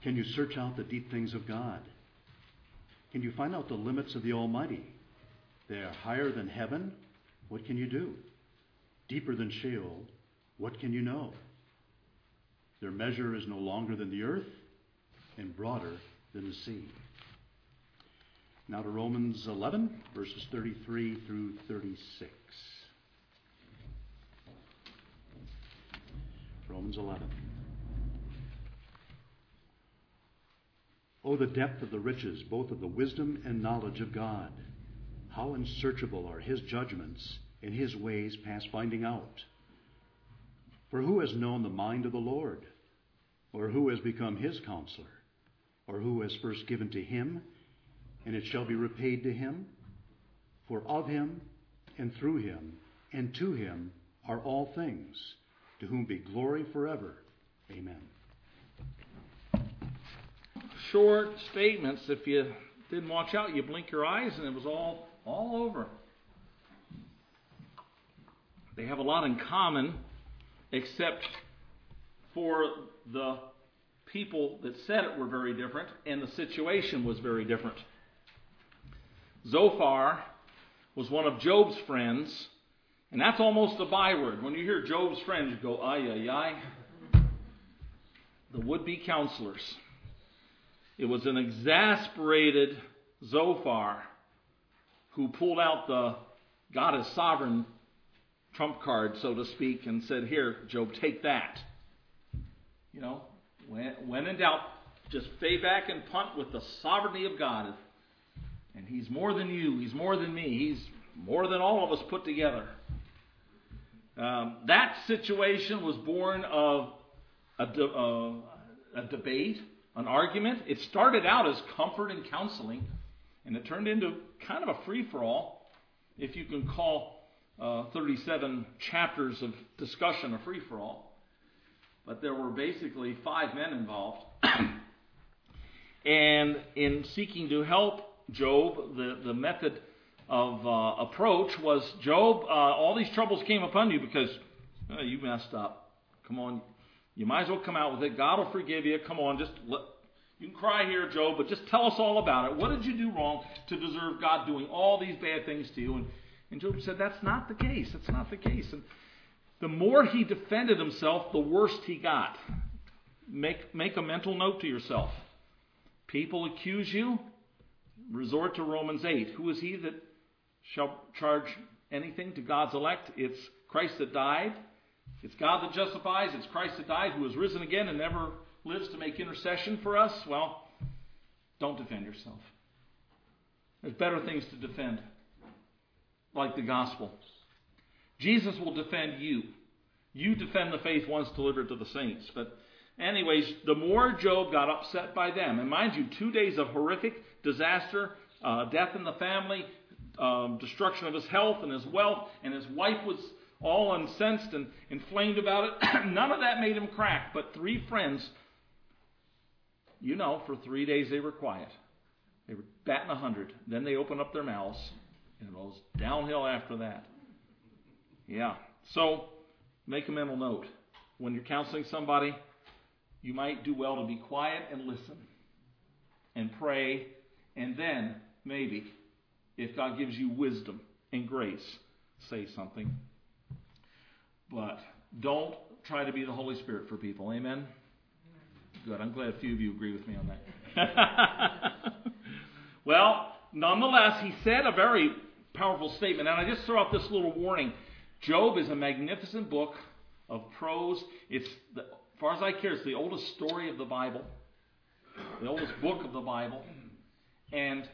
Can you search out the deep things of God? Can you find out the limits of the Almighty? They are higher than heaven. What can you do? Deeper than Sheol. What can you know? Their measure is no longer than the earth and broader than the sea. Now to Romans 11, verses 33 through 36. Romans 11. Oh, the depth of the riches, both of the wisdom and knowledge of God. How unsearchable are his judgments and his ways past finding out. For who has known the mind of the Lord? Or who has become his counselor? Or who has first given to him, and it shall be repaid to him? For of him, and through him, and to him are all things, to whom be glory forever. Amen. Short statements. If you didn't watch out, you blink your eyes and it was all over. They have a lot in common, except for the people that said it were very different, and the situation was very different. Zophar was one of Job's friends, and that's almost a byword. When you hear Job's friends, you go, ay, ay, ay. The would-be counselors. It was an exasperated Zophar who pulled out the God is sovereign trump card, so to speak, and said, here, Job, take that. You know, when in doubt, just fade back and punt with the sovereignty of God. And he's more than you. He's more than me. He's more than all of us put together. That situation was born of a debate, an argument. It started out as comfort and counseling, and it turned into kind of a free-for-all, if you can call 37 chapters of discussion a free-for-all. But there were basically 5 men involved. And in seeking to help Job, the method of approach was, Job, all these troubles came upon you because you messed up. Come on, you might as well come out with it. God will forgive you. Come on, you can cry here, Job, but just tell us all about it. What did you do wrong to deserve God doing all these bad things to you? And Job said, that's not the case. That's not the case. And the more he defended himself, the worse he got. Make a mental note to yourself. People accuse you, resort to Romans 8. Who is he that shall charge anything to God's elect? It's Christ that died. It's God that justifies. It's Christ that died, who has risen again and never lives to make intercession for us. Well, don't defend yourself. There's better things to defend, like the gospel. Jesus will defend you. You defend the faith once delivered to the saints. But anyways, the more Job got upset by them, and mind you, 2 days of horrific disaster, death in the family, destruction of his health and his wealth, and his wife was all incensed and inflamed about it. None of that made him crack. But 3 friends, for 3 days they were quiet. They were batting 100. Then they opened up their mouths, and it was downhill after that. Yeah. So, make a mental note. When you're counseling somebody, you might do well to be quiet and listen and pray, and then maybe, if God gives you wisdom and grace, say something. But don't try to be the Holy Spirit for people. Amen? Good. I'm glad a few of you agree with me on that. Well, nonetheless, he said a very powerful statement. And I just throw out this little warning. Job is a magnificent book of prose. It's, as far as I care, it's the oldest story of the Bible. The oldest book of the Bible. And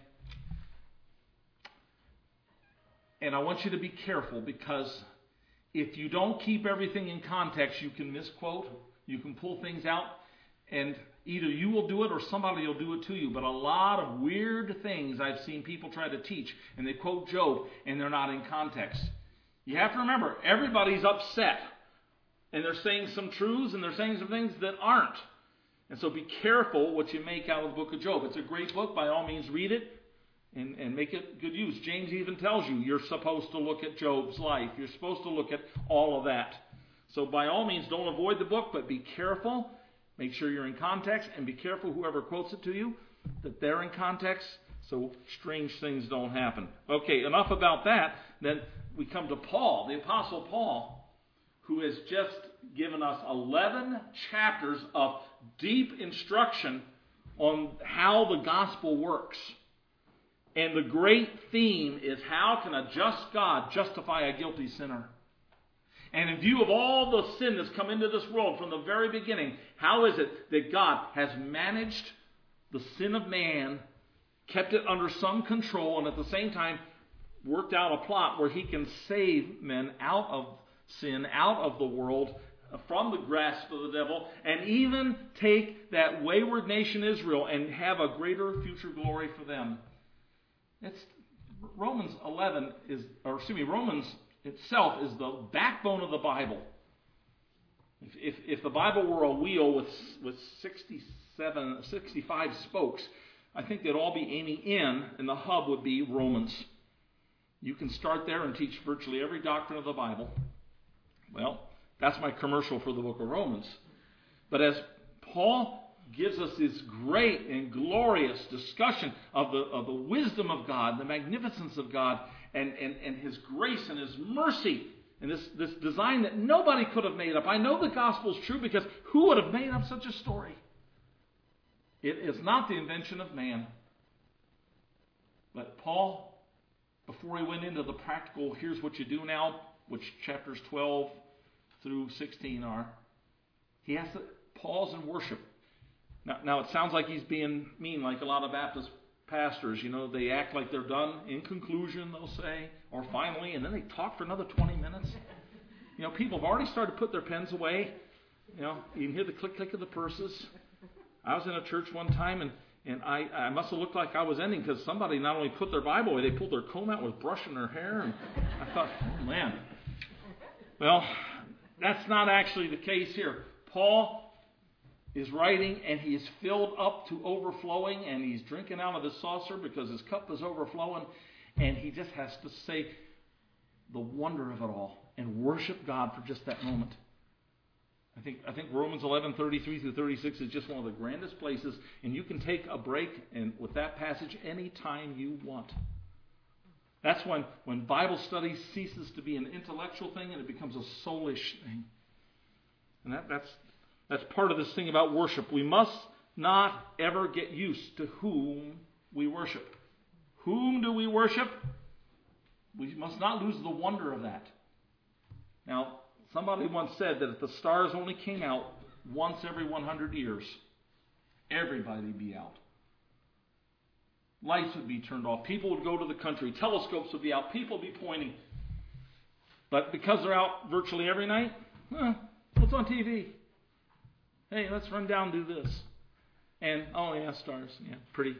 I want you to be careful, because if you don't keep everything in context, you can misquote, you can pull things out, and either you will do it or somebody will do it to you. But a lot of weird things I've seen people try to teach, and they quote Job, and they're not in context. You have to remember, everybody's upset, and they're saying some truths, and they're saying some things that aren't. And so be careful what you make out of the book of Job. It's a great book. By all means, read it. And make it good use. James even tells you you're supposed to look at Job's life. You're supposed to look at all of that. So by all means, don't avoid the book, but be careful Make sure you're in context, and be careful whoever quotes it to you, that they're in context, so strange things don't happen. Okay, enough about that. Then we come to Paul, the Apostle Paul, who has just given us 11 chapters of deep instruction on how the gospel works. And the great theme is, how can a just God justify a guilty sinner? And in view of all the sin that's come into this world from the very beginning, how is it that God has managed the sin of man, kept it under some control, and at the same time worked out a plot where he can save men out of sin, out of the world, from the grasp of the devil, and even take that wayward nation Israel and have a greater future glory for them? Romans itself is the backbone of the Bible. If the Bible were a wheel with 65 spokes, I think they'd all be aiming in, and the hub would be Romans. You can start there and teach virtually every doctrine of the Bible. Well, that's my commercial for the book of Romans. But as Paul gives us this great and glorious discussion of the wisdom of God, the magnificence of God, and His grace and His mercy, and this design that nobody could have made up. I know the gospel is true, because who would have made up such a story? It is not the invention of man. But Paul, before he went into the practical, here's what you do now, which chapters 12 through 16 are, he has to pause and worship. Now it sounds like he's being mean, like a lot of Baptist pastors. They act like they're done. In conclusion, they'll say, or finally, and then they talk for another 20 minutes. People have already started to put their pens away. You can hear the click of the purses. I was in a church one time, and I must have looked like I was ending, because somebody not only put their Bible away, they pulled their comb out, was brushing their hair, and I thought, oh man. Well, that's not actually the case here. Paul is writing, and he is filled up to overflowing, and he's drinking out of his saucer because his cup is overflowing, and he just has to say the wonder of it all and worship God for just that moment. I think Romans 11:33 through 36 is just one of the grandest places, and you can take a break and with that passage anytime you want. That's when Bible study ceases to be an intellectual thing and it becomes a soulish thing. And that's part of this thing about worship. We must not ever get used to whom we worship. Whom do we worship? We must not lose the wonder of that. Now, somebody once said that if the stars only came out once every 100 years, everybody would be out. Lights would be turned off. People would go to the country. Telescopes would be out. People would be pointing. But because they're out virtually every night, what's on TV? Hey, let's run down and do this. And, oh yeah, stars. Yeah, pretty.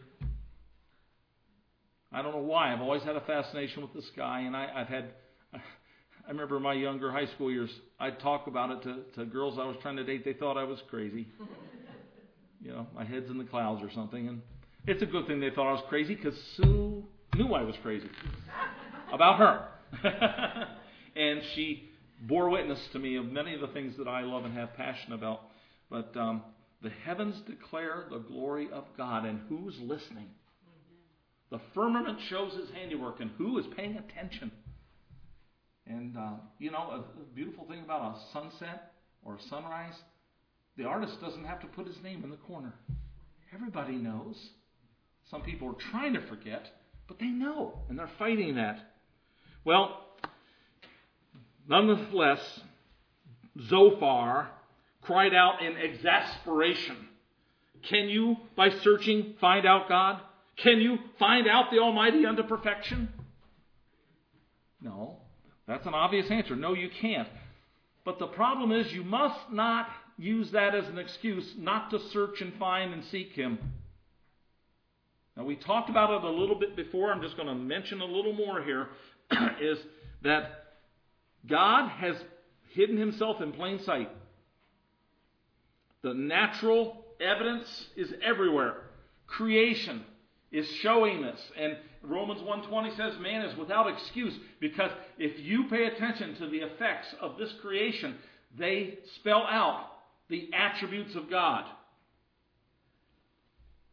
I don't know why. I've always had a fascination with the sky, and I remember in my younger high school years, I'd talk about it to girls I was trying to date. They thought I was crazy. My head's in the clouds or something. And it's a good thing they thought I was crazy, because Sue knew I was crazy about her. And she bore witness to me of many of the things that I love and have passion about. But the heavens declare the glory of God, and who's listening? The firmament shows His handiwork, and who is paying attention? And, a beautiful thing about a sunset or a sunrise, the artist doesn't have to put his name in the corner. Everybody knows. Some people are trying to forget, but they know, and they're fighting that. Well, nonetheless, Zophar cried out in exasperation. Can you, by searching, find out God? Can you find out the Almighty unto perfection? No. That's an obvious answer. No, you can't. But the problem is, you must not use that as an excuse not to search and find and seek Him. Now, we talked about it a little bit before. I'm just going to mention a little more here. Is that God has hidden Himself in plain sight. The natural evidence is everywhere. Creation is showing this. And Romans 1:20 says man is without excuse, because if you pay attention to the effects of this creation, they spell out the attributes of God.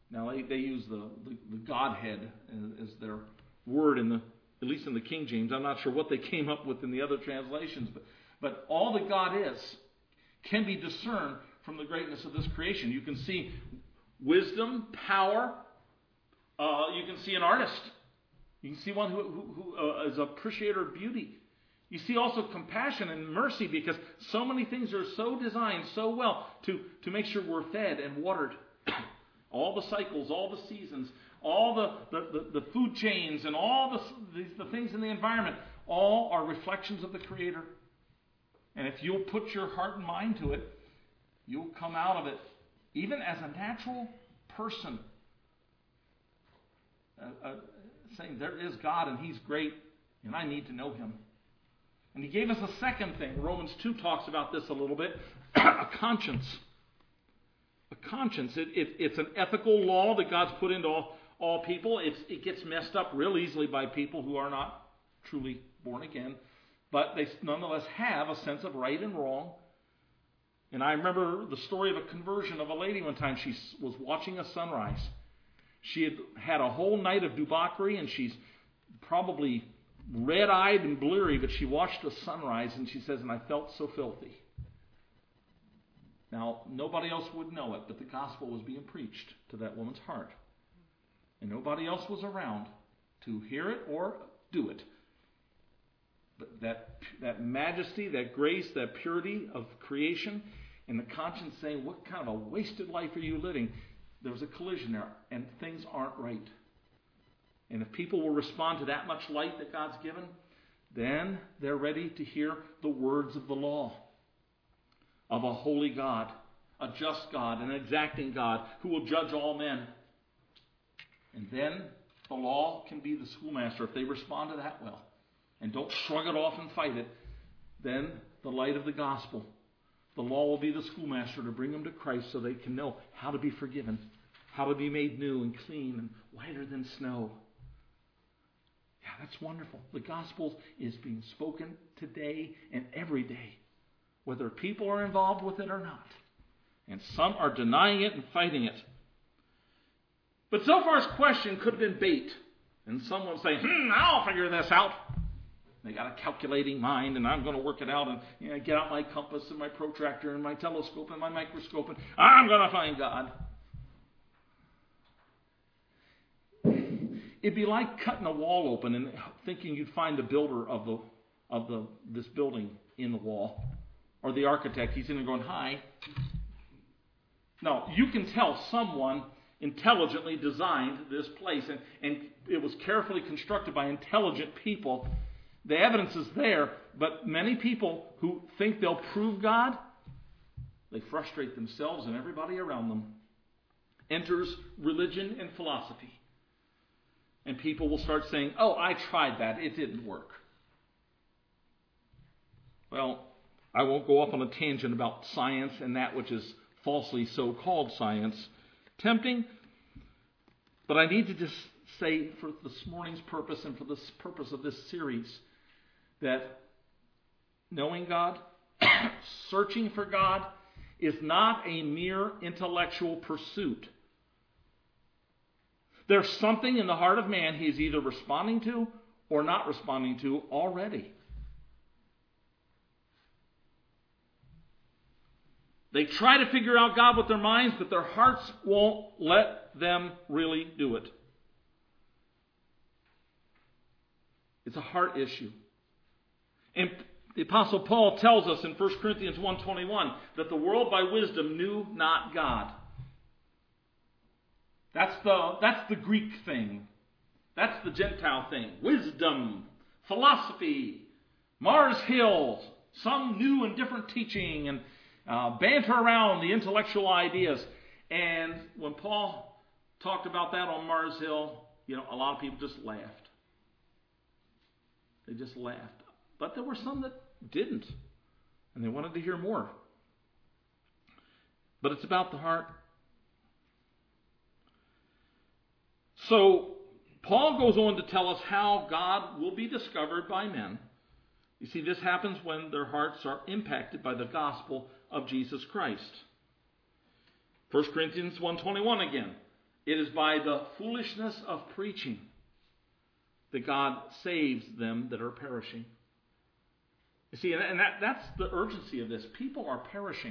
Now they use the Godhead as their word at least in the King James. I'm not sure what they came up with in the other translations, but all that God is can be discerned from the greatness of this creation. You can see wisdom, power. You can see an artist. You can see one who is an appreciator of beauty. You see also compassion and mercy, because so many things are so designed so well to make sure we're fed and watered. All the cycles, all the seasons, all the food chains, and all the things in the environment, all are reflections of the Creator. And if you'll put your heart and mind to it, you'll come out of it, even as a natural person, saying there is God and He's great and I need to know Him. And He gave us a second thing. Romans 2 talks about this a little bit. A conscience. A conscience. It's an ethical law that God's put into all people. It gets messed up real easily by people who are not truly born again. But they nonetheless have a sense of right and wrong. And I remember the story of a conversion of a lady one time. She was watching a sunrise. She had a whole night of debauchery, and she's probably red-eyed and bleary, but she watched a sunrise, and she says, and I felt so filthy. Now, nobody else would know it, but the gospel was being preached to that woman's heart. And nobody else was around to hear it or do it. But that majesty, that grace, that purity of creation, and the conscience saying, what kind of a wasted life are you living? There was a collision there, and things aren't right. And if people will respond to that much light that God's given, then they're ready to hear the words of the law of a holy God, a just God, an exacting God who will judge all men. And then the law can be the schoolmaster if they respond to that well and don't shrug it off and fight it. Then the light of the gospel, the law will be the schoolmaster to bring them to Christ so they can know how to be forgiven, how to be made new and clean and whiter than snow. Yeah, that's wonderful. The gospel is being spoken today and every day, whether people are involved with it or not. And some are denying it and fighting it. But Zophar's question could have been bait. And someone say, I'll figure this out. They got a calculating mind, and I'm going to work it out, and get out my compass and my protractor and my telescope and my microscope, and I'm going to find God. It'd be like cutting a wall open and thinking you'd find the builder of this building in the wall, or the architect. He's in there going, hi. No, you can tell someone intelligently designed this place, and it was carefully constructed by intelligent people. The evidence is there, but many people who think they'll prove God, they frustrate themselves and everybody around them. Enters religion and philosophy. And people will start saying, I tried that. It didn't work. Well, I won't go off on a tangent about science and that which is falsely so-called science. Tempting. But I need to just say for this morning's purpose and for the purpose of this series that knowing God, searching for God, is not a mere intellectual pursuit. There's something in the heart of man he's either responding to or not responding to already. They try to figure out God with their minds, but their hearts won't let them really do it. It's a heart issue. And the Apostle Paul tells us in 1 Corinthians 1:21 that the world by wisdom knew not God. That's the Greek thing. That's the Gentile thing. Wisdom, philosophy, Mars Hill, some new and different teaching, and banter around the intellectual ideas. And when Paul talked about that on Mars Hill, a lot of people just laughed. They just laughed. But there were some that didn't, and they wanted to hear more. But it's about the heart. So Paul goes on to tell us how God will be discovered by men. You see, this happens when their hearts are impacted by the gospel of Jesus Christ. 1 Corinthians 1:21 again. It is by the foolishness of preaching that God saves them that are perishing. You see, and that's the urgency of this. People are perishing.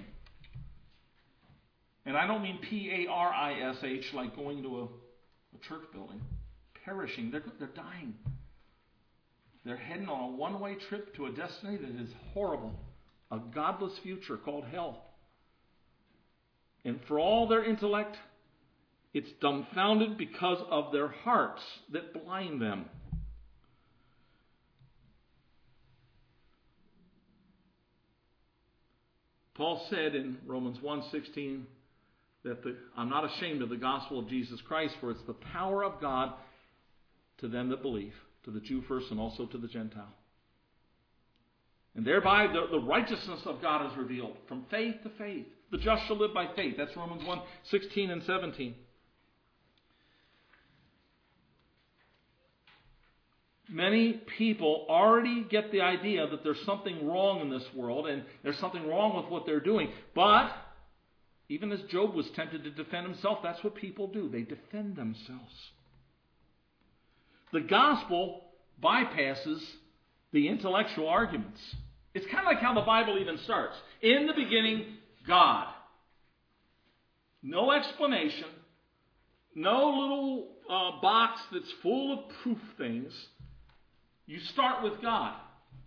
And I don't mean P-A-R-I-S-H, like going to a church building. Perishing. They're dying. They're heading on a one-way trip to a destiny that is horrible. A godless future called hell. And for all their intellect, it's dumbfounded because of their hearts that blind them. Paul said in Romans 1:16 that I'm not ashamed of the gospel of Jesus Christ, for it's the power of God to them that believe, to the Jew first and also to the Gentile. And thereby the righteousness of God is revealed from faith to faith. The just shall live by faith. That's Romans 1:16 and 17. Many people already get the idea that there's something wrong in this world and there's something wrong with what they're doing. But even as Job was tempted to defend himself, that's what people do. They defend themselves. The gospel bypasses the intellectual arguments. It's kind of like how the Bible even starts. In the beginning, God. No explanation. No little box that's full of proof things. You start with God.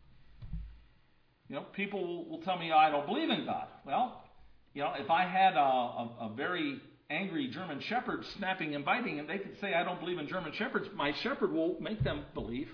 People will tell me, I don't believe in God. Well, if I had a very angry German shepherd snapping and biting, and they could say, I don't believe in German shepherds, my shepherd will make them believe.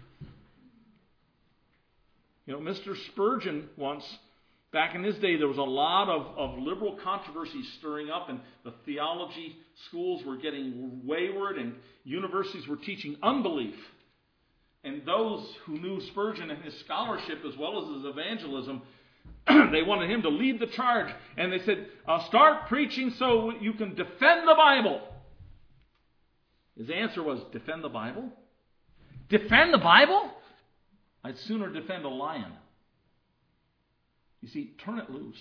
Mr. Spurgeon once, back in his day, there was a lot of liberal controversy stirring up, and the theology schools were getting wayward, and universities were teaching unbelief. And those who knew Spurgeon and his scholarship as well as his evangelism, they wanted him to lead the charge. And they said, start preaching so you can defend the Bible. His answer was, defend the Bible? Defend the Bible? I'd sooner defend a lion. You see, turn it loose.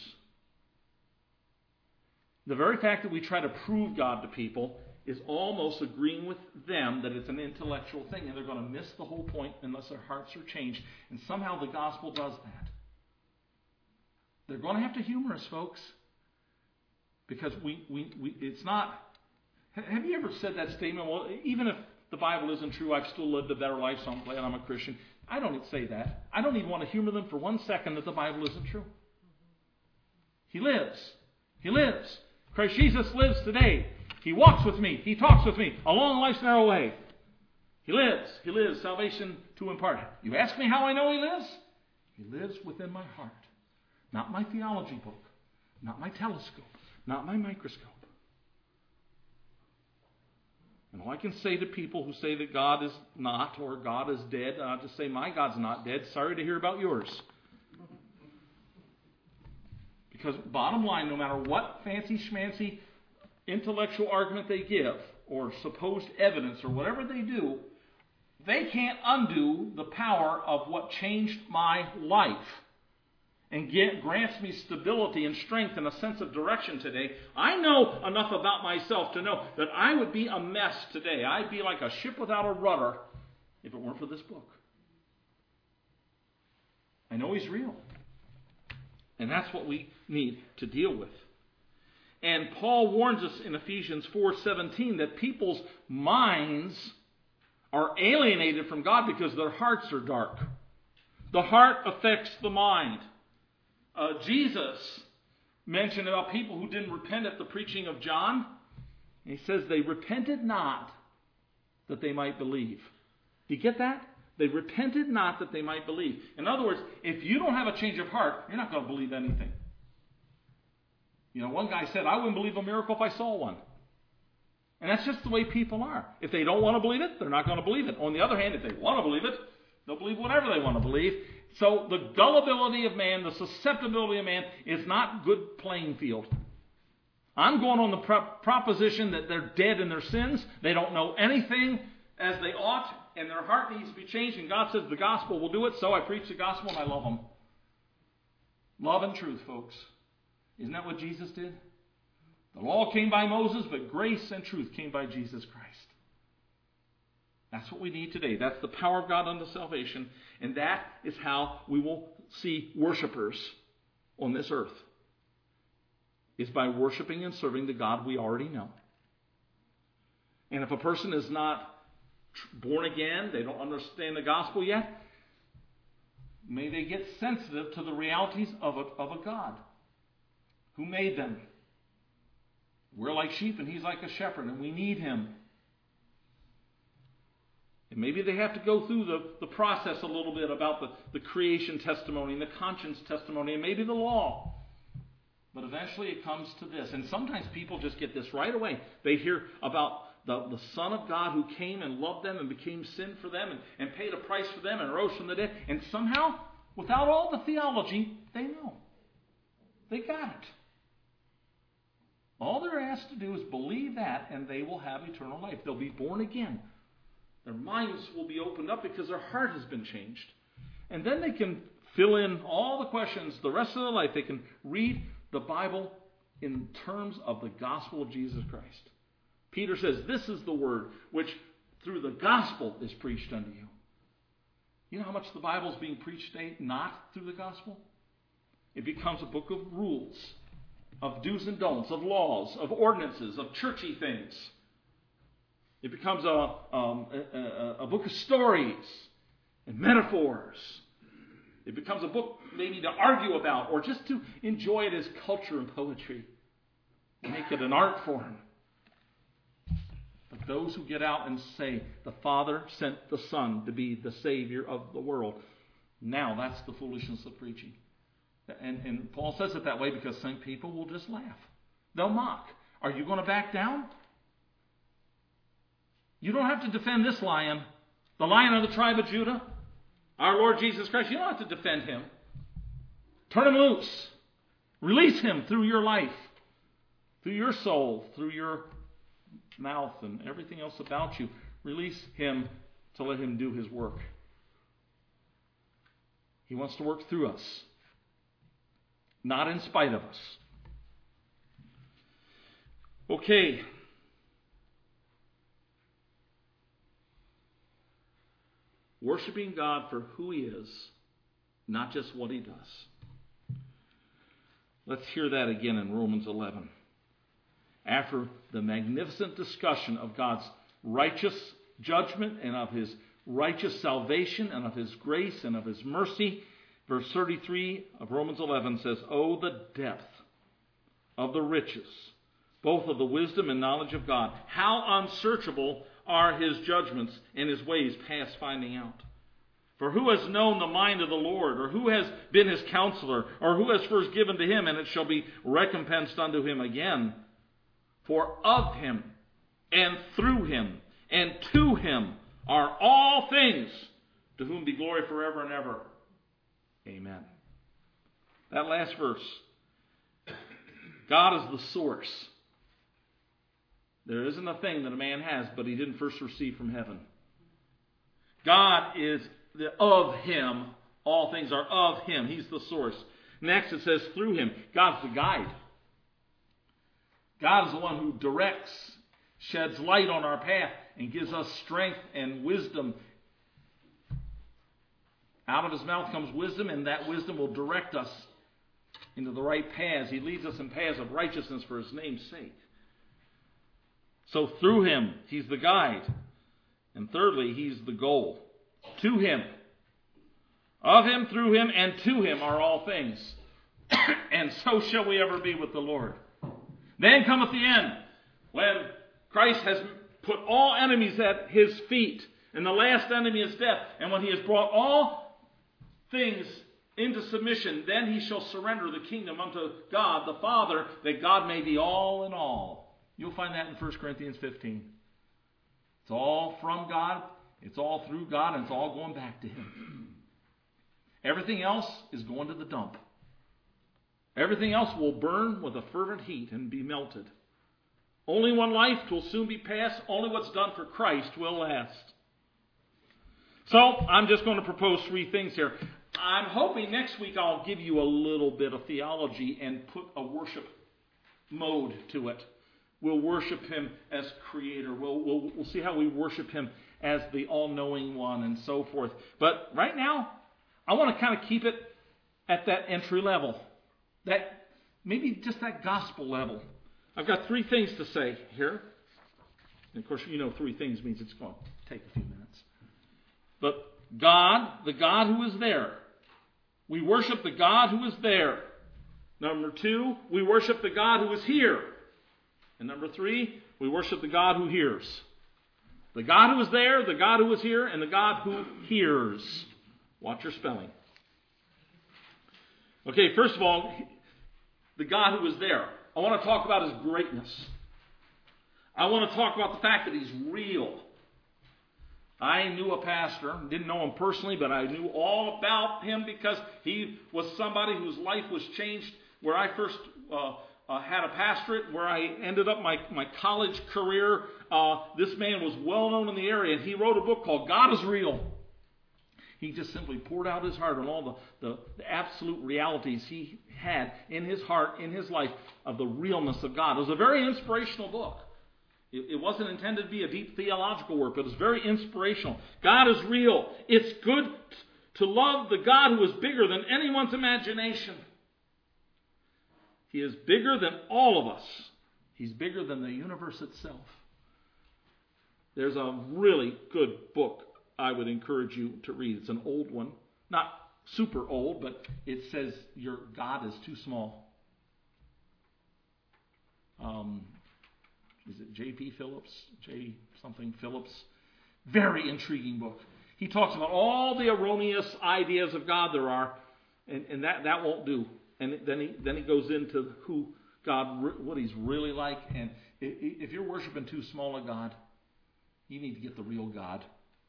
The very fact that we try to prove God to people is almost agreeing with them that it's an intellectual thing, and they're going to miss the whole point unless their hearts are changed. And somehow the gospel does that. They're going to have to humor us, folks, because we it's not. Have you ever said that statement? Well, even if the Bible isn't true, I've still lived a better life, so I'm glad I'm a Christian. I don't say that. I don't even want to humor them for 1 second that the Bible isn't true. He lives. He lives. Christ Jesus lives today. He walks with me. He talks with me along life's narrow way. He lives. He lives. Salvation to impart. You ask me how I know He lives? He lives within my heart. Not my theology book. Not my telescope. Not my microscope. And all I can say to people who say that God is not or God is dead, I'll just say my God's not dead. Sorry to hear about yours. Because bottom line, no matter what fancy schmancy intellectual argument they give or supposed evidence or whatever they do, they can't undo the power of what changed my life and grants me stability and strength and a sense of direction today. I know enough about myself to know that I would be a mess today. I'd be like a ship without a rudder if it weren't for this book. I know He's real. And that's what we need to deal with. And Paul warns us in Ephesians 4:17 that people's minds are alienated from God because their hearts are dark. The heart affects the mind. Jesus mentioned about people who didn't repent at the preaching of John. He says they repented not that they might believe. Do you get that? They repented not that they might believe. In other words, if you don't have a change of heart, you're not going to believe anything. One guy said, I wouldn't believe a miracle if I saw one. And that's just the way people are. If they don't want to believe it, they're not going to believe it. On the other hand, if they want to believe it, they'll believe whatever they want to believe. So the gullibility of man, the susceptibility of man is not good playing field. I'm going on the proposition that they're dead in their sins. They don't know anything as they ought, and their heart needs to be changed. And God says the gospel will do it, so I preach the gospel and I love them. Love and truth, folks. Isn't that what Jesus did? The law came by Moses, but grace and truth came by Jesus Christ. That's what we need today. That's the power of God unto salvation. And that is how we will see worshipers on this earth. Is by worshiping and serving the God we already know. And if a person is not born again, they don't understand the gospel yet, may they get sensitive to the realities of a God who made them. We're like sheep and He's like a shepherd, and we need Him. And maybe they have to go through the process a little bit about the creation testimony and the conscience testimony and maybe the law. But eventually it comes to this. And sometimes people just get this right away. They hear about the Son of God who came and loved them and became sin for them and paid a price for them and rose from the dead. And somehow, without all the theology, they know. They got it. All they're asked to do is believe that, and they will have eternal life. They'll be born again. Their minds will be opened up because their heart has been changed. And then they can fill in all the questions the rest of their life. They can read the Bible in terms of the gospel of Jesus Christ. Peter says, this is the word which through the gospel is preached unto you. You know how much the Bible is being preached today not through the gospel? It becomes a book of rules, of do's and don'ts, of laws, of ordinances, of churchy things. It becomes a book of stories and metaphors. It becomes a book maybe to argue about or just to enjoy it as culture and poetry. Make it an art form. But those who get out and say, the Father sent the Son to be the Savior of the world, now that's the foolishness of preaching. And Paul says it that way because some people will just laugh. They'll mock. Are you going to back down? You don't have to defend this lion, the Lion of the tribe of Judah, our Lord Jesus Christ. You don't have to defend Him. Turn Him loose. Release Him through your life, through your soul, through your mouth and everything else about you. Release Him to let Him do His work. He wants to work through us, not in spite of us. Okay. Worshiping God for who He is, not just what He does. Let's hear that again in Romans 11. After the magnificent discussion of God's righteous judgment and of His righteous salvation and of His grace and of His mercy, verse 33 of Romans 11 says, "Oh, the depth of the riches, both of the wisdom and knowledge of God. How unsearchable are His judgments and His ways past finding out. For who has known the mind of the Lord, or who has been His counselor, or who has first given to Him, and it shall be recompensed unto Him again? For of Him, and through Him, and to Him are all things, to whom be glory forever and ever. Amen." That last verse. God is the source. There isn't a thing that a man has, but he didn't first receive from heaven. God is of Him. All things are of Him. He's the source. Next it says through Him. God's the guide. God is the one who directs, sheds light on our path, and gives us strength and wisdom. Out of His mouth comes wisdom, and that wisdom will direct us into the right paths. He leads us in paths of righteousness for His name's sake. So through Him, He's the guide. And thirdly, He's the goal. To Him. Of Him, through Him, and to Him are all things. And so shall we ever be with the Lord. Then cometh the end, when Christ has put all enemies at His feet, and the last enemy is death. And when He has brought all things into submission, then He shall surrender the kingdom unto God the Father, that God may be all in all. You'll find that in 1 Corinthians 15. It's all from God, it's all through God, and it's all going back to Him. Everything else is going to the dump. Everything else will burn with a fervent heat and be melted. Only one life will soon be passed. Only what's done for Christ will last. So, I'm just going to propose 3 things here. I'm hoping next week I'll give you a little bit of theology and put a worship mode to it. We'll worship Him as Creator. We'll see how we worship Him as the all-knowing one and so forth. But right now, I want to kind of keep it at that entry level. That maybe just that gospel level. I've got 3 things to say here. And of course, 3 things means it's going to take a few minutes. But God, the God who is there. We worship the God who is there. Number 2, we worship the God who is here. And number 3, we worship the God who hears. The God who is there, the God who is here, and the God who hears. Watch your spelling. Okay, first of all, the God who is there. I want to talk about His greatness. I want to talk about the fact that He's real. I knew a pastor, didn't know him personally, but I knew all about him because he was somebody whose life was changed where I first had a pastorate, where I ended up my college career. This man was well known in the area, and he wrote a book called God is Real. He just simply poured out his heart on all the absolute realities he had in his heart, in his life, of the realness of God. It was a very inspirational book. It wasn't intended to be a deep theological work, but it was very inspirational. God is real. It's good to love the God who is bigger than anyone's imagination. He is bigger than all of us. He's bigger than the universe itself. There's a really good book I would encourage you to read. It's an old one. Not super old, but it says your God is too small. Is it J.P. Phillips? J. something Phillips? Very intriguing book. He talks about all the erroneous ideas of God there are, and that won't do. And then he goes into who God, what He's really like. And if you're worshiping too small a God, you need to get the real God.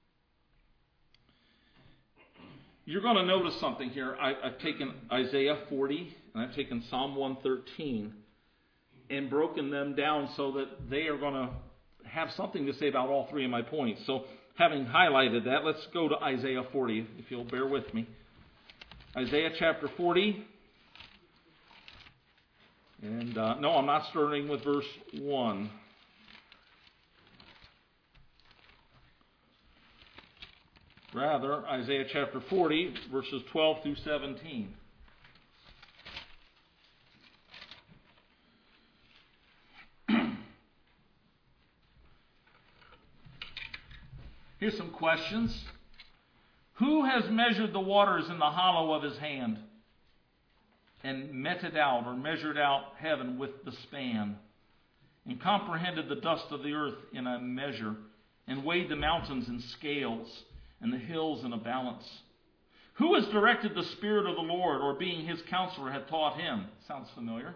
You're going to notice something here. I've taken Isaiah 40 and I've taken Psalm 113 and broken them down so that they are going to have something to say about all 3 of my points. So having highlighted that, let's go to Isaiah 40, if you'll bear with me. Isaiah chapter 40. And no, I'm not starting with verse 1. Rather, Isaiah chapter 40, verses 12 through 17. Here's some questions. Who has measured the waters in the hollow of His hand, and meted out or measured out heaven with the span, and comprehended the dust of the earth in a measure, and weighed the mountains in scales, and the hills in a balance? Who has directed the Spirit of the Lord, or being His counselor had taught Him? Sounds familiar.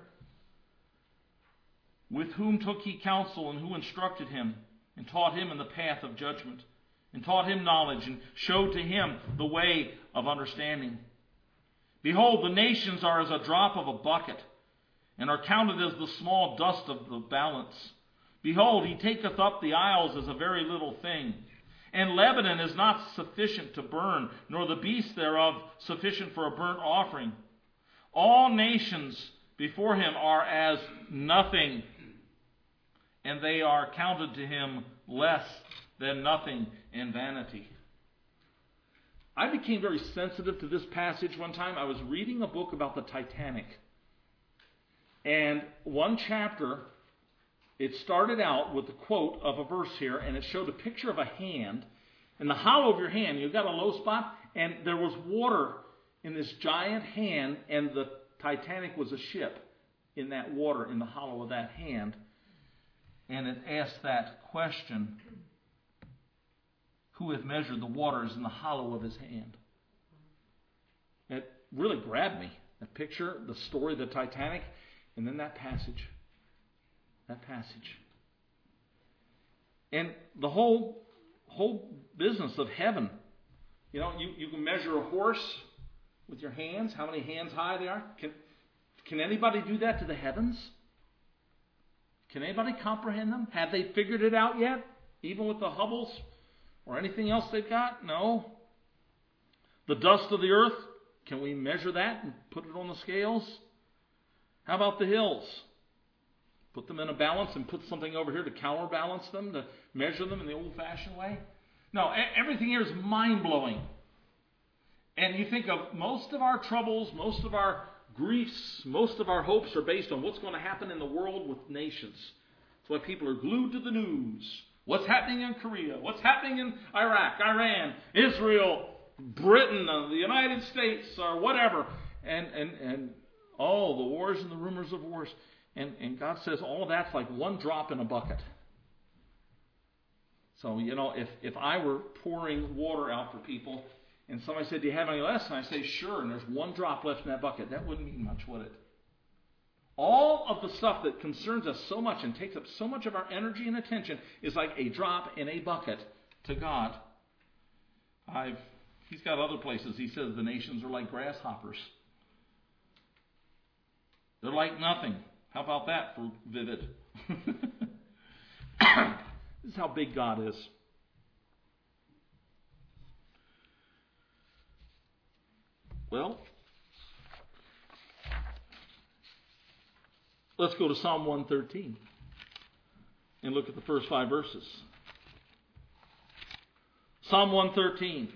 With whom took He counsel, and who instructed Him, and taught Him in the path of judgment, and taught Him knowledge, and showed to Him the way of understanding? Behold, the nations are as a drop of a bucket, and are counted as the small dust of the balance. Behold, He taketh up the isles as a very little thing. And Lebanon is not sufficient to burn, nor the beasts thereof sufficient for a burnt offering. All nations before Him are as nothing, and they are counted to Him less than nothing in vanity. I became very sensitive to this passage one time. I was reading a book about the Titanic. And one chapter, it started out with the quote of a verse here, and it showed a picture of a hand. In the hollow of your hand, you've got a low spot, and there was water in this giant hand, and the Titanic was a ship in that water, in the hollow of that hand. And it asked that question: who hath measured the waters in the hollow of His hand? It really grabbed me. That picture, the story of the Titanic, and then that passage. That passage. And the whole business of heaven. You know, you can measure a horse with your hands, how many hands high they are. Can anybody do that to the heavens? Can anybody comprehend them? Have they figured it out yet? Even with the Hubbles or anything else they've got? No. The dust of the earth, can we measure that and put it on the scales? How about the hills? Put them in a balance and put something over here to counterbalance them, to measure them in the old-fashioned way? No, everything here is mind-blowing. And you think of most of our troubles, most of our griefs, most of our hopes are based on what's going to happen in the world with nations. That's why people are glued to the news. What's happening in Korea? What's happening in Iraq, Iran, Israel, Britain, the United States, or whatever. And all the wars and the rumors of wars. And God says all of that's like one drop in a bucket. So, if I were pouring water out for people, and somebody said, do you have any less? And I say, sure, and there's one drop left in that bucket. That wouldn't mean much, would it? All of the stuff that concerns us so much and takes up so much of our energy and attention is like a drop in a bucket to God. He's got other places. He says the nations are like grasshoppers. They're like nothing. How about that for vivid? This is how big God is. Well, let's go to Psalm 113 and look at the first 5 verses. Psalm 113.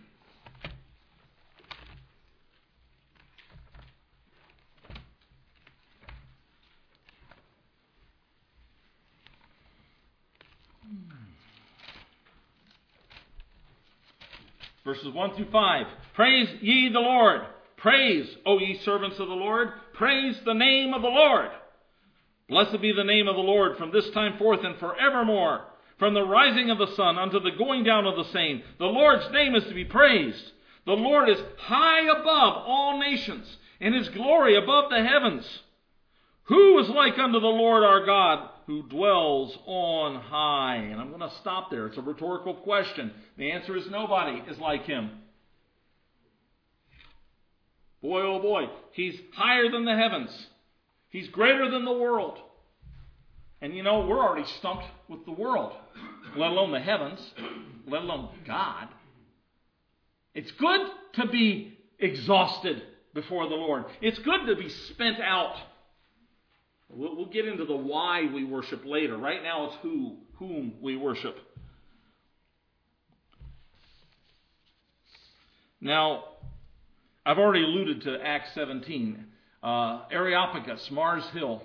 Verses 1 through 5. Praise ye the Lord. Praise, O ye servants of the Lord. Praise the name of the Lord. Blessed be the name of the Lord from this time forth and forevermore. From the rising of the sun unto the going down of the same. The Lord's name is to be praised. The Lord is high above all nations, and his glory above the heavens. Who is like unto the Lord our God, who dwells on high? And I'm going to stop there. It's a rhetorical question. The answer is nobody is like him. Boy, oh boy, he's higher than the heavens. He's greater than the world. And we're already stumped with the world, let alone the heavens, let alone God. It's good to be exhausted before the Lord. It's good to be spent out. We'll get into the why we worship later. Right now it's whom we worship. Now, I've already alluded to Acts 17. Areopagus, Mars Hill.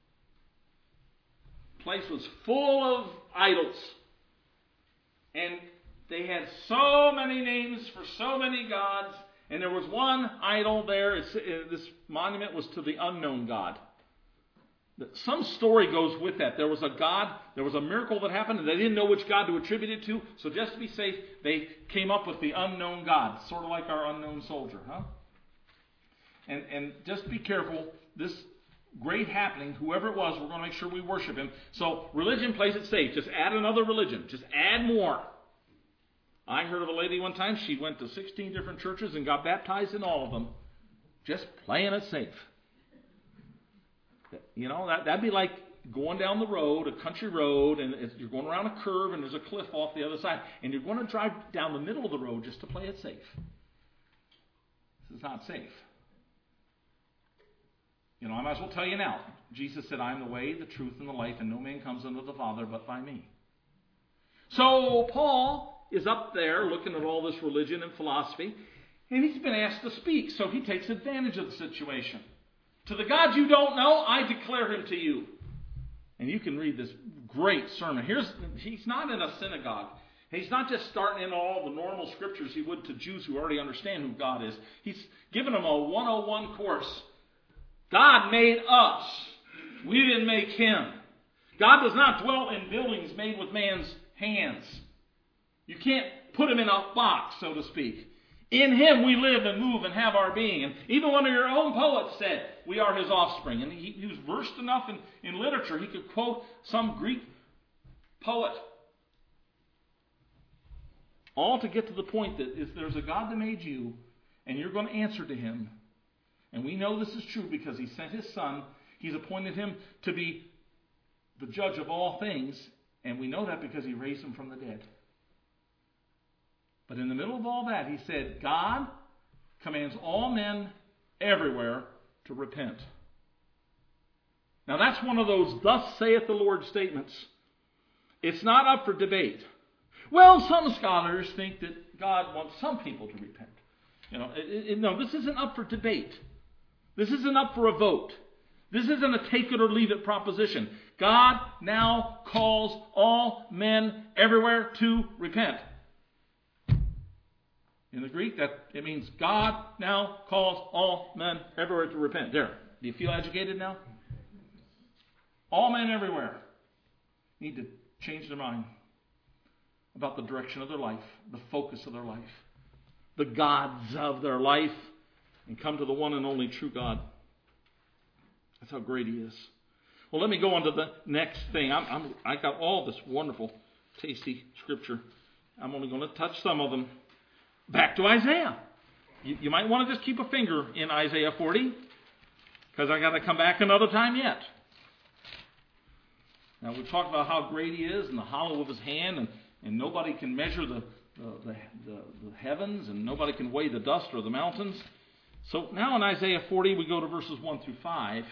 The place was full of idols. And they had so many names for so many gods. And there was one idol there. This monument was to the unknown God. Some story goes with that. There was a God, there was a miracle that happened, and they didn't know which God to attribute it to. So just to be safe, they came up with the unknown God. Sort of like our unknown soldier, huh? And just be careful. This great happening, whoever it was, we're going to make sure we worship him. So religion plays it safe. Just add another religion. Just add more. I heard of a lady one time, she went to 16 different churches and got baptized in all of them. Just playing it safe. That'd be like going down the road, a country road, and you're going around a curve and there's a cliff off the other side. And you're going to drive down the middle of the road just to play it safe. This is not safe. I might as well tell you now. Jesus said, I am the way, the truth, and the life, and no man comes unto the Father but by me. So Paul is up there looking at all this religion and philosophy, and he's been asked to speak, so he takes advantage of the situation. To the God you don't know, I declare him to you. And you can read this great sermon. He's not in a synagogue. He's not just starting in all the normal scriptures he would to Jews who already understand who God is. He's given them a 101 course. God made us. We didn't make him. God does not dwell in buildings made with man's hands. You can't put him in a box, so to speak. In him we live and move and have our being. And even one of your own poets said, we are his offspring. And he was versed enough in literature, he could quote some Greek poet. All to get to the point that if there's a God that made you, and you're going to answer to him, and we know this is true because he sent his son, he's appointed him to be the judge of all things, and we know that because he raised him from the dead. But in the middle of all that, he said, God commands all men everywhere to repent. Now that's one of those "thus saith the Lord" statements. It's not up for debate. Well, some scholars think that God wants some people to repent. No, this isn't up for debate. This isn't up for a vote. This isn't a take it or leave it proposition. God now calls all men everywhere to repent. In the Greek, it means God now calls all men everywhere to repent. There. Do you feel educated now? All men everywhere need to change their mind about the direction of their life, the focus of their life, the gods of their life, and come to the one and only true God. That's how great He is. Well, let me go on to the next thing. I got all this wonderful, tasty Scripture. I'm only going to touch some of them. Back to Isaiah. You might want to just keep a finger in Isaiah 40, because I got to come back another time yet. Now, we've talked about how great He is and the hollow of His hand, and nobody can measure the heavens, and nobody can weigh the dust or the mountains. So now in Isaiah 40, we go to verses 1 through 5.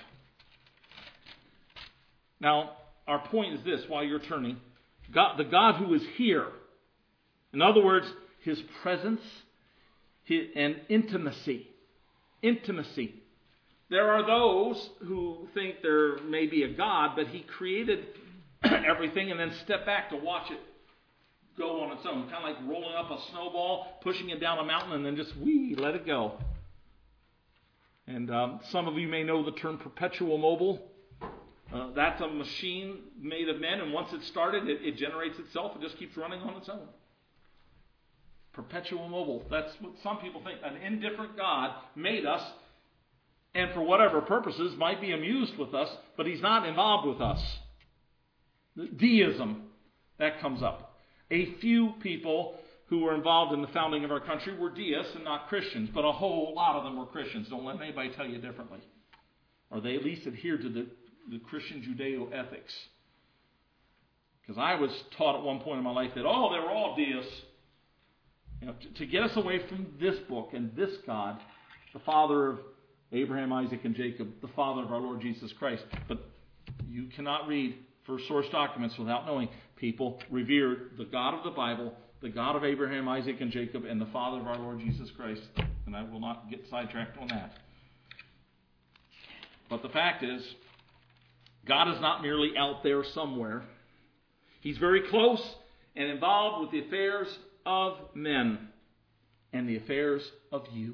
Now, our point is this, while you're turning. The God who is here. In other words, His presence and intimacy. Intimacy. There are those who think there may be a God, but He created everything and then stepped back to watch it go on its own. Kind of like rolling up a snowball, pushing it down a mountain, and then just let it go. And some of you may know the term perpetual mobile. That's a machine made of men, and once it's started, it generates itself. It just keeps running on its own. Perpetual mobile. That's what some people think. An indifferent God made us, and for whatever purposes might be amused with us, but He's not involved with us. Deism, that comes up. A few people who were involved in the founding of our country were deists and not Christians, but a whole lot of them were Christians. Don't let anybody tell you differently. Or they at least adhered to the Christian Judeo ethics. Because I was taught at one point in my life that, they were all deists. To get us away from this book and this God, the Father of Abraham, Isaac, and Jacob, the Father of our Lord Jesus Christ. But you cannot read first source documents without knowing people revered the God of the Bible, the God of Abraham, Isaac, and Jacob, and the Father of our Lord Jesus Christ. And I will not get sidetracked on that. But the fact is, God is not merely out there somewhere. He's very close and involved with the affairs of men and the affairs of you.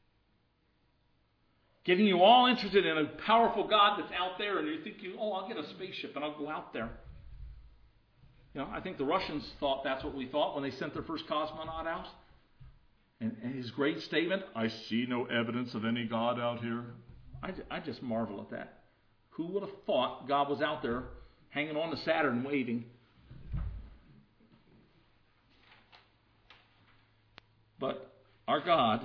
Getting you all interested in a powerful God that's out there, and you're thinking, I'll get a spaceship and I'll go out there. I think the Russians thought that's what we thought when they sent their first cosmonaut out. And his great statement, "I see no evidence of any God out here." I just marvel at that. Who would have thought God was out there hanging on to Saturn waiting? But our God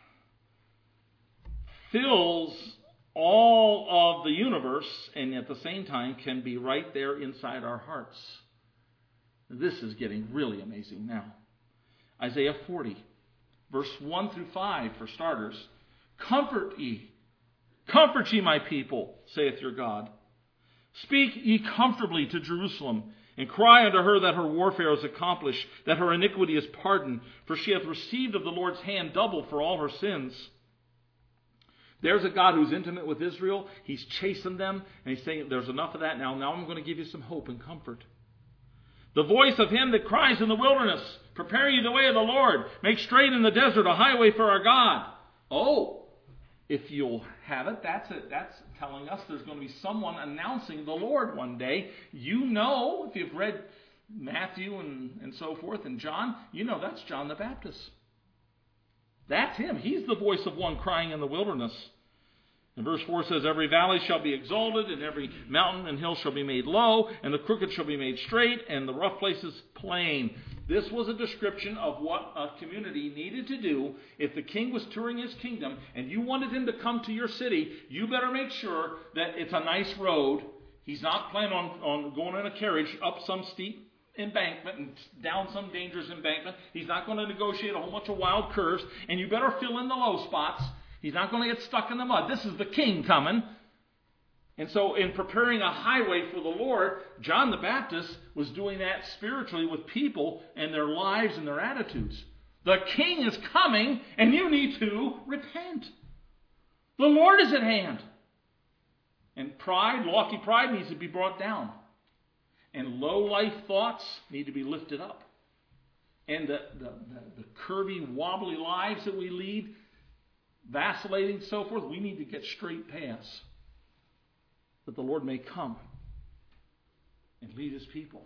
fills all of the universe and at the same time can be right there inside our hearts. This is getting really amazing now. Isaiah 40, verse 1 through 5 for starters. Comfort ye, my people, saith your God. Speak ye comfortably to Jerusalem, and cry unto her that her warfare is accomplished, that her iniquity is pardoned, for she hath received of the Lord's hand double for all her sins. There's a God who's intimate with Israel. He's chastened them, and He's saying, there's enough of that now. Now I'm going to give you some hope and comfort. The voice of him that cries in the wilderness, prepare ye the way of the Lord, make straight in the desert a highway for our God. If you'll have it, that's telling us there's going to be someone announcing the Lord one day. If you've read Matthew and so forth, and John, that's John the Baptist. That's him. He's the voice of one crying in the wilderness. And verse 4 says, every valley shall be exalted, and every mountain and hill shall be made low, and the crooked shall be made straight, and the rough places plain. This was a description of what a community needed to do. If the king was touring his kingdom, and you wanted him to come to your city, you better make sure that it's a nice road. He's not planning on going in a carriage up some steep embankment and down some dangerous embankment. He's not going to negotiate a whole bunch of wild curves, and you better fill in the low spots. He's not going to get stuck in the mud. This is the king coming. And so in preparing a highway for the Lord, John the Baptist was doing that spiritually with people and their lives and their attitudes. The King is coming, and you need to repent. The Lord is at hand. And pride, lofty pride, needs to be brought down. And low-life thoughts need to be lifted up. And the curvy, wobbly lives that we lead, vacillating and so forth, we need to get straight paths, that the Lord may come and lead His people.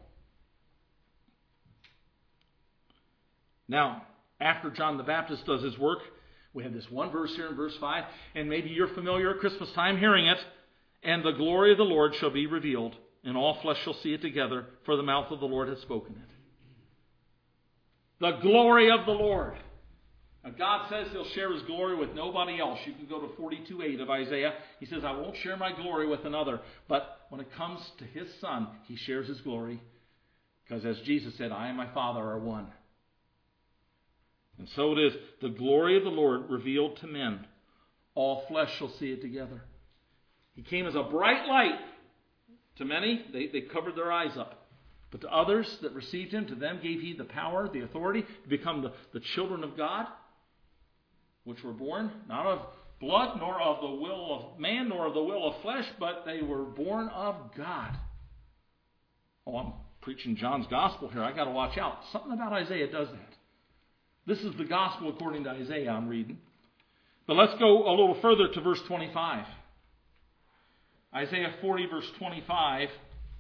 Now, after John the Baptist does his work, we have this one verse here in verse 5, and maybe you're familiar at Christmas time hearing it, and the glory of the Lord shall be revealed, and all flesh shall see it together, for the mouth of the Lord hath spoken it. The glory of the Lord. Now, God says He'll share His glory with nobody else. You can go to 42:8 of Isaiah. He says, I won't share my glory with another. But when it comes to His Son, He shares His glory. Because as Jesus said, I and my Father are one. And so it is, the glory of the Lord revealed to men. All flesh shall see it together. He came as a bright light. To many, they covered their eyes up. But to others that received Him, to them gave He the power, the authority to become the children of God, which were born not of blood, nor of the will of man, nor of the will of flesh, but they were born of God. Oh, I'm preaching John's gospel here. I got to watch out. Something about Isaiah does that. This is the gospel according to Isaiah I'm reading. But let's go a little further to verse 25. Isaiah 40, verse 25.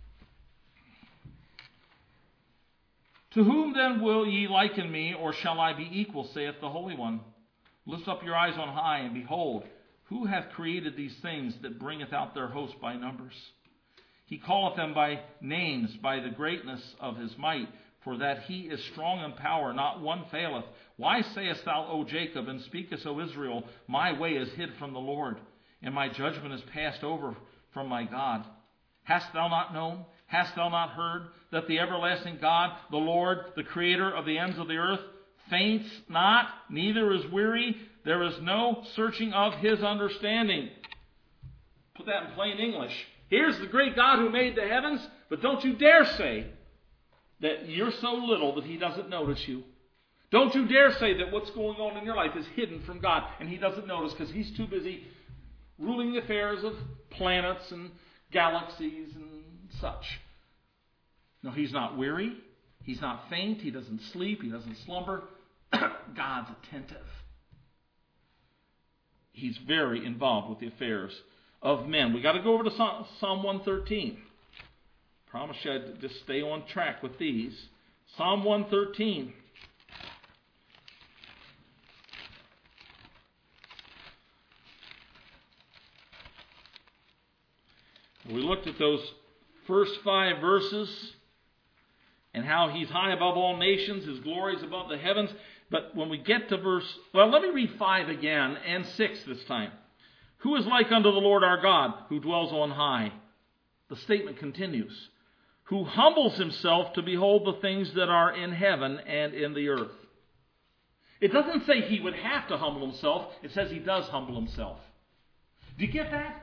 To whom then will ye liken me, or shall I be equal, saith the Holy One? Lift up your eyes on high, and behold, who hath created these things that bringeth out their host by numbers? He calleth them by names, by the greatness of His might, for that He is strong in power, not one faileth. Why sayest thou, O Jacob, and speakest, O Israel, my way is hid from the Lord, and my judgment is passed over from my God? Hast thou not known? Hast thou not heard that the everlasting God, the Lord, the Creator of the ends of the earth, faints not, neither is weary? There is no searching of His understanding. Put that in plain English. Here's the great God who made the heavens, but don't you dare say that you're so little that He doesn't notice you. Don't you dare say that what's going on in your life is hidden from God and He doesn't notice because He's too busy ruling the affairs of planets and galaxies and such. No, He's not weary. He's not faint. He doesn't sleep. He doesn't slumber. God's attentive. He's very involved with the affairs of men. We got to go over to Psalm 113. Promise you I'd just stay on track with these. Psalm 113. We looked at those first 5 verses and how He's high above all nations, His glory is above the heavens. But when we get to let me read 5 again and 6 this time. Who is like unto the Lord our God, who dwells on high? The statement continues. Who humbles Himself to behold the things that are in heaven and in the earth. It doesn't say He would have to humble Himself. It says He does humble Himself. Do you get that?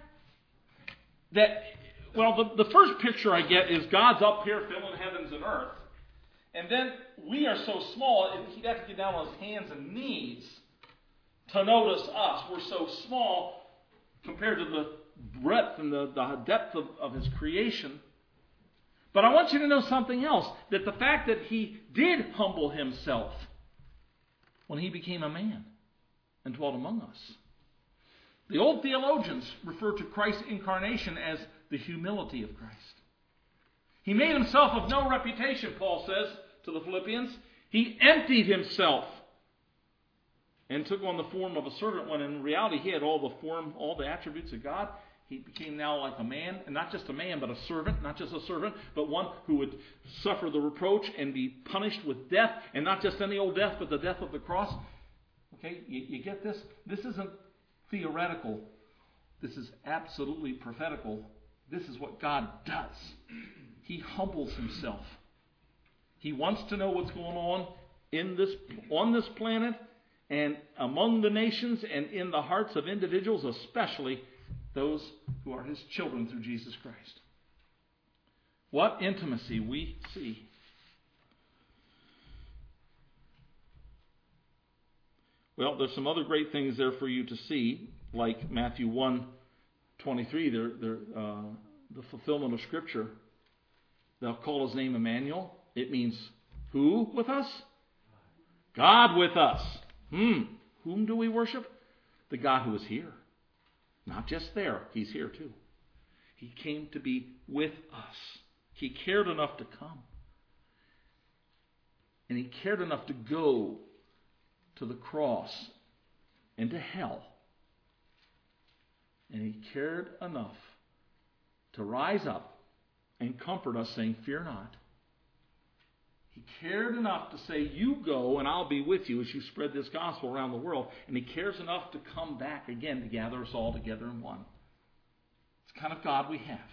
The first picture I get is God's up here filling heavens and earth. And then we are so small, He'd have to get down on His hands and knees to notice us. We're so small compared to the breadth and the depth of His creation. But I want you to know something else, that the fact that He did humble Himself when He became a man and dwelt among us. The old theologians refer to Christ's incarnation as the humility of Christ. He made Himself of no reputation, Paul says to the Philippians. He emptied Himself and took on the form of a servant, when in reality He had all the attributes of God. He became now like a man, and not just a man, but a servant. Not just a servant, but one who would suffer the reproach and be punished with death, and not just any old death, but the death of the cross. Okay, you get this? This isn't theoretical. This is absolutely prophetical. This is what God does. He humbles Himself. He wants to know what's going on on this planet and among the nations and in the hearts of individuals, especially those who are his children through Jesus Christ. What intimacy we see. Well, there's some other great things there for you to see, like Matthew 1:23, the fulfillment of Scripture. They'll call his name Emmanuel. It means who with us? God with us. Whom do we worship? The God who is here. Not just there, he's here too. He came to be with us. He cared enough to come. And he cared enough to go to the cross and to hell. And he cared enough to rise up and comfort us, saying, "Fear not." He cared enough to say, "You go and I'll be with you as you spread this gospel around the world." And he cares enough to come back again to gather us all together in one. It's the kind of God we have.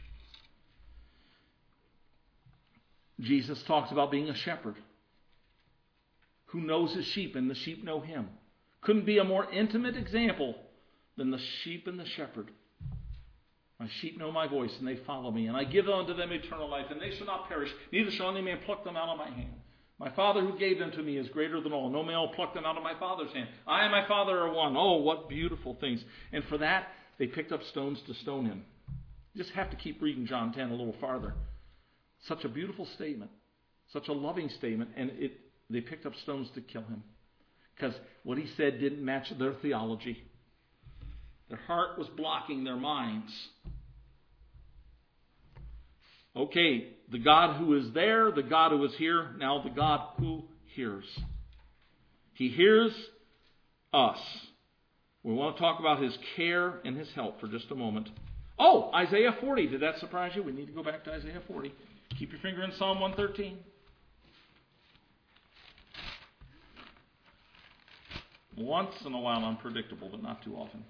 Jesus talks about being a shepherd who knows his sheep and the sheep know him. Couldn't be a more intimate example than the sheep and the shepherd. My sheep know my voice, and they follow me. And I give unto them eternal life, and they shall not perish, neither shall any man pluck them out of my hand. My Father who gave them to me is greater than all. No man will pluck them out of my Father's hand. I and my Father are one. Oh, what beautiful things. And for that, they picked up stones to stone him. You just have to keep reading John 10 a little farther. Such a beautiful statement. Such a loving statement. And they picked up stones to kill him. Because what he said didn't match their theology. Their heart was blocking their minds. Okay, the God who is there, the God who is here, now the God who hears. He hears us. We want to talk about his care and his help for just a moment. Oh, Isaiah 40. Did that surprise you? We need to go back to Isaiah 40. Keep your finger in Psalm 113. Once in a while unpredictable, but not too often.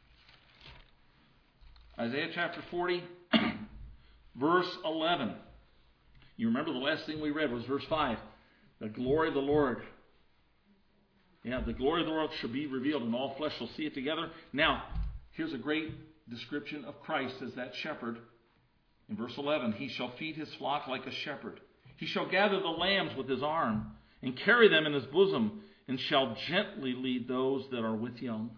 Isaiah chapter 40, verse 11. You remember the last thing we read was verse 5. The glory of the Lord. Yeah, the glory of the Lord shall be revealed, and all flesh shall see it together. Now, here's a great description of Christ as that shepherd. In verse 11, he shall feed his flock like a shepherd. He shall gather the lambs with his arm, and carry them in his bosom, and shall gently lead those that are with young.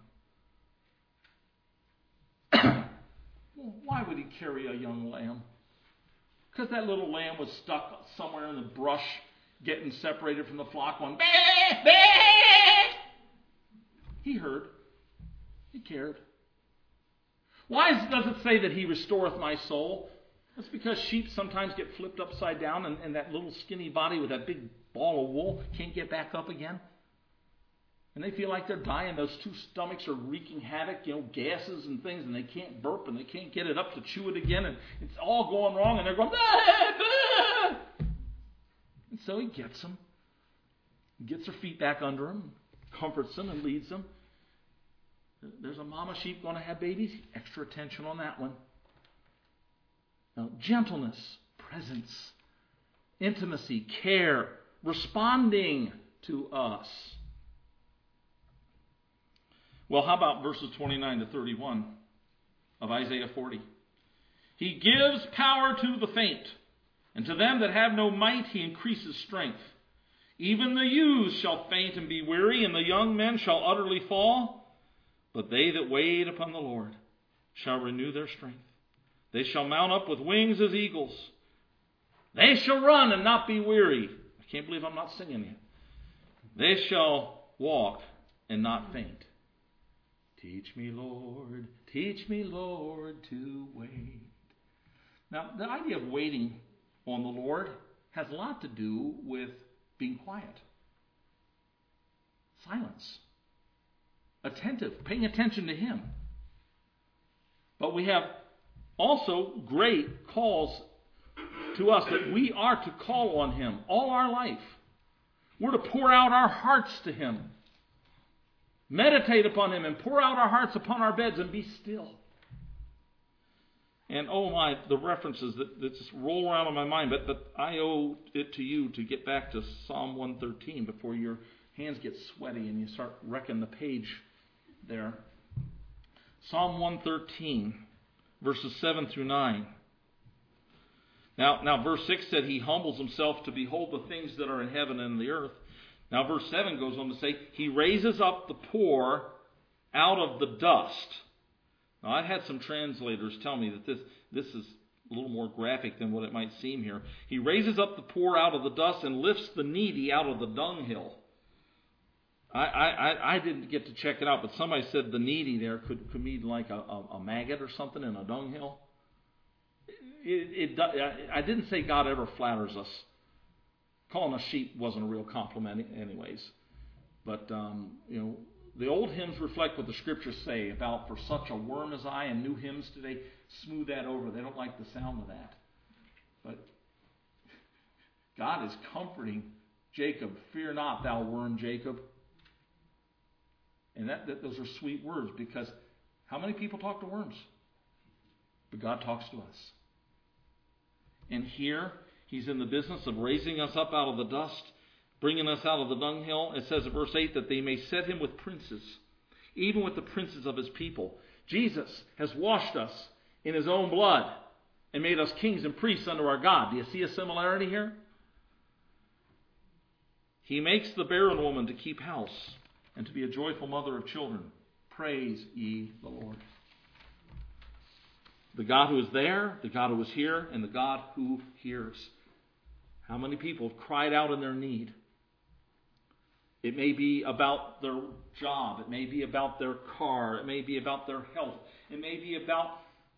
Why would he carry a young lamb? Because that little lamb was stuck somewhere in the brush, getting separated from the flock, going, "Bah, bah." He heard. He cared. Why does it say that he restoreth my soul? That's because sheep sometimes get flipped upside down, and that little skinny body with that big ball of wool can't get back up again. And they feel like they're dying. Those two stomachs are wreaking havoc, gases and things, and they can't burp, and they can't get it up to chew it again, and it's all going wrong, and they're going, "Ah, ah." And so he gets them. He gets their feet back under them, comforts them, and leads them. There's a mama sheep going to have babies. Extra attention on that one. Now, gentleness, presence, intimacy, care, responding to us. Well, how about verses 29 to 31 of Isaiah 40? He gives power to the faint, and to them that have no might he increases strength. Even the youths shall faint and be weary, and the young men shall utterly fall. But they that wait upon the Lord shall renew their strength. They shall mount up with wings as eagles. They shall run and not be weary. I can't believe I'm not singing yet. They shall walk and not faint. Teach me, Lord, to wait. Now, the idea of waiting on the Lord has a lot to do with being quiet. Silence. Attentive, paying attention to him. But we have also great calls to us that we are to call on him all our life. We're to pour out our hearts to him. Meditate upon him and pour out our hearts upon our beds and be still. And oh my, the references that just roll around in my mind, but I owe it to you to get back to Psalm 113 before your hands get sweaty and you start wrecking the page there. Psalm 113, verses 7 through 9. Now, verse 6 said he humbles himself to behold the things that are in heaven and in the earth. Now, verse 7 goes on to say, he raises up the poor out of the dust. Now, I had some translators tell me that this is a little more graphic than what it might seem here. He raises up the poor out of the dust and lifts the needy out of the dunghill. I didn't get to check it out, but somebody said the needy there could mean like a maggot or something in a dunghill. I didn't say God ever flatters us. Calling us sheep wasn't a real compliment anyways. But, the old hymns reflect what the Scriptures say about, for such a worm as I, and new hymns today smooth that over. They don't like the sound of that. But God is comforting Jacob. Fear not, thou worm Jacob. And those are sweet words, because how many people talk to worms? But God talks to us. And here, he's in the business of raising us up out of the dust, bringing us out of the dunghill. It says in verse 8 that they may set him with princes, even with the princes of his people. Jesus has washed us in his own blood and made us kings and priests unto our God. Do you see a similarity here? He makes the barren woman to keep house and to be a joyful mother of children. Praise ye the Lord. The God who is there, the God who is here, and the God who hears. How many people have cried out in their need? It may be about their job. It may be about their car. It may be about their health. It may be about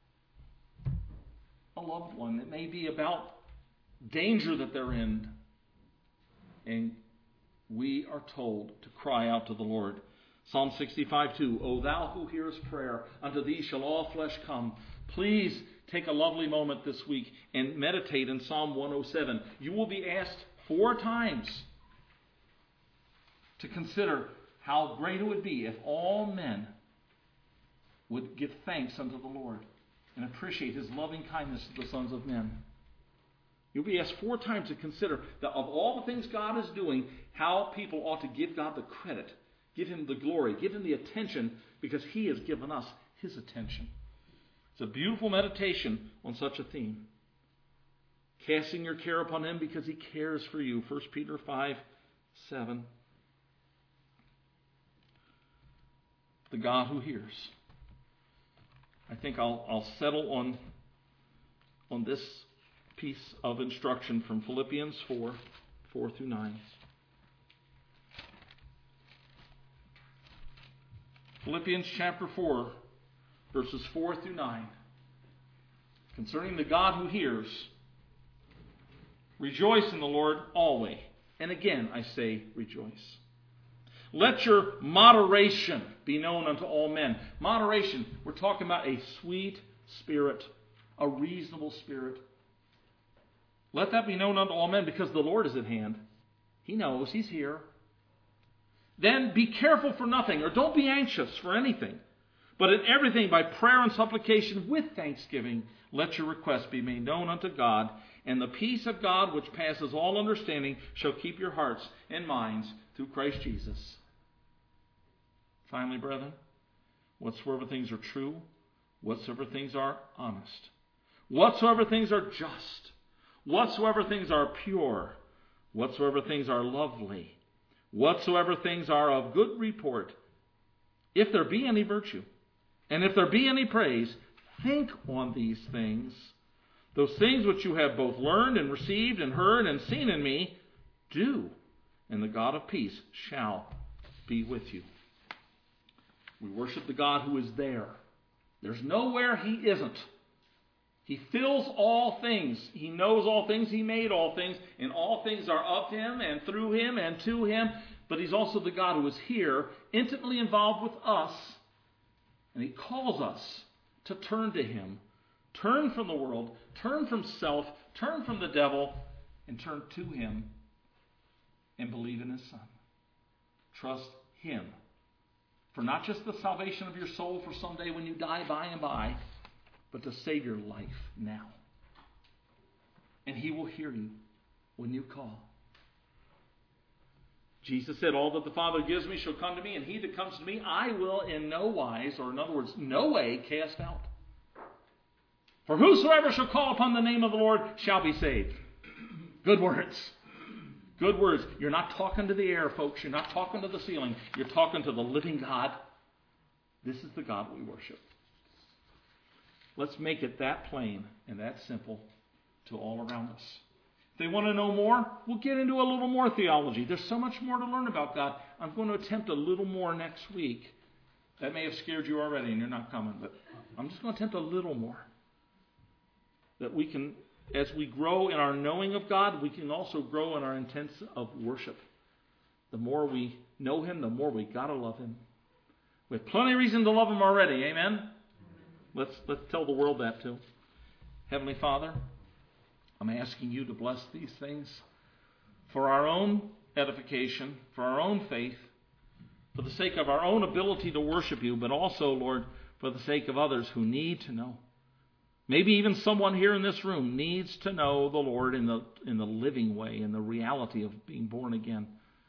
a loved one. It may be about danger that they're in. And we are told to cry out to the Lord. Psalm 65:2, O thou who hearest prayer, unto thee shall all flesh come. Please take a lovely moment this week and meditate in Psalm 107. You will be asked 4 times to consider how great it would be if all men would give thanks unto the Lord and appreciate his loving kindness to the sons of men. You'll be asked 4 times to consider that of all the things God is doing, how people ought to give God the credit, give him the glory, give him the attention, because he has given us his attention. It's a beautiful meditation on such a theme. Casting your care upon him because he cares for you. 1 Peter 5:7. The God who hears. I think I'll settle on this piece of instruction from Philippians 4 through 9. Philippians chapter 4, verses 4 through 9. Concerning the God who hears, rejoice in the Lord always. And again, I say rejoice. Let your moderation be known unto all men. Moderation, we're talking about a sweet spirit, a reasonable spirit. Let that be known unto all men, because the Lord is at hand. He knows, he's here. Then be careful for nothing, or don't be anxious for anything. But in everything, by prayer and supplication with thanksgiving, let your requests be made known unto God. And the peace of God, which passes all understanding, shall keep your hearts and minds through Christ Jesus. Finally, brethren, whatsoever things are true, whatsoever things are honest, whatsoever things are just, whatsoever things are pure, whatsoever things are lovely, whatsoever things are of good report, if there be any virtue, and if there be any praise, think on these things. Those things which you have both learned and received and heard and seen in me, do, and the God of peace shall be with you. We worship the God who is there. There's nowhere he isn't. He fills all things. He knows all things. He made all things. And all things are of him and through him and to him. But he's also the God who is here, intimately involved with us. And he calls us to turn to him. Turn from the world. Turn from self. Turn from the devil. And turn to him. And believe in his Son. Trust him. For not just the salvation of your soul for someday when you die by and by, but to save your life now. And he will hear you when you call. Jesus said, all that the Father gives me shall come to me, and he that comes to me I will in no wise, or in other words, no way, cast out. For whosoever shall call upon the name of the Lord shall be saved. Good words. Good words. You're not talking to the air, folks. You're not talking to the ceiling. You're talking to the living God. This is the God we worship. Let's make it that plain and that simple to all around us. If they want to know more, we'll get into a little more theology. There's so much more to learn about God. I'm going to attempt a little more next week. That may have scared you already and you're not coming, but I'm just going to attempt a little more. That we can, as we grow in our knowing of God, we can also grow in our intents of worship. The more we know Him, the more we got to love Him. We have plenty of reason to love Him already. Amen? Let's tell the world that too. Heavenly Father, I'm asking you to bless these things for our own edification, for our own faith, for the sake of our own ability to worship you, but also, Lord, for the sake of others who need to know. Maybe even someone here in this room needs to know the Lord in the living way, in the reality of being born again.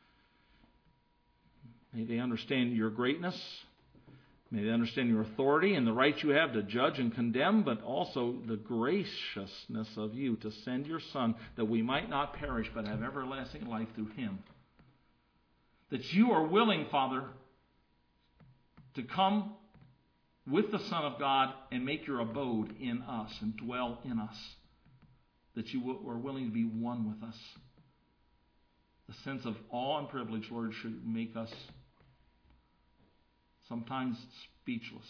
May they understand your greatness. May they understand your authority and the right you have to judge and condemn, but also the graciousness of you to send your Son that we might not perish but have everlasting life through Him. That you are willing, Father, to come with the Son of God and make your abode in us and dwell in us. That you are willing to be one with us. The sense of awe and privilege, Lord, should make us sometimes speechless.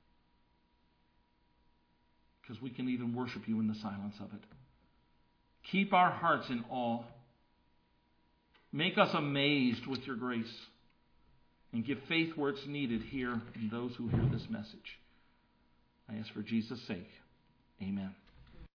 Because we can even worship you in the silence of it. Keep our hearts in awe. Make us amazed with your grace. And give faith where it's needed here in those who hear this message. I ask for Jesus' sake. Amen.